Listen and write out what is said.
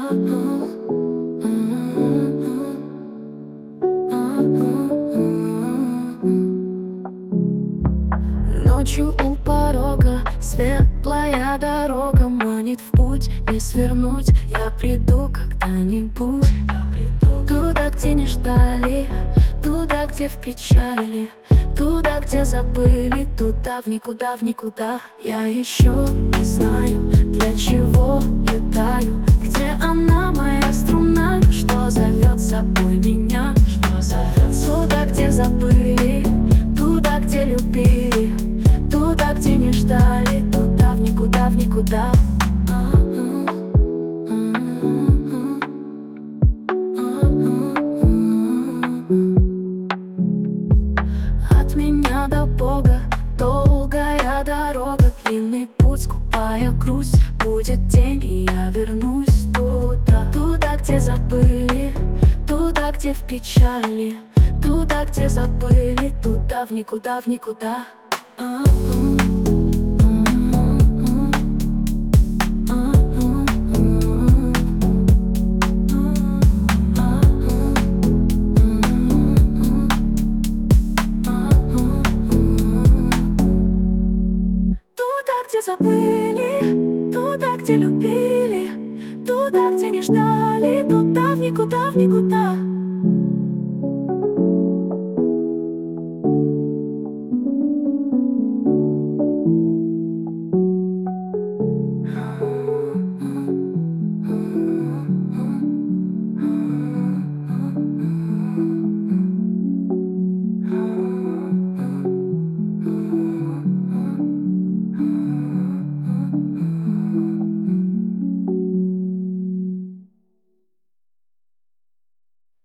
Ночью у порога светлая дорога манит в путь, не свернуть. Я приду когда-нибудь туда, где не ждали, туда, где в печали, туда, где забыли, туда, в никуда, в никуда. Я еще не знаю, для чего летаю, где она, моя струна, что зовет с собой меня, что зовет туда, где забыли, туда, где любили, туда, где не ждали, туда, в никуда, в никуда. От меня до Бога долгая дорога, длинный путь, скупая грусть. Будет день, и я вернусь туда, туда, где забыли, туда, где в печали, туда, где забыли, туда, в никуда, в никуда. Где забыли, туда, где любили, туда, где не ждали, туда, в никуда, в никуда.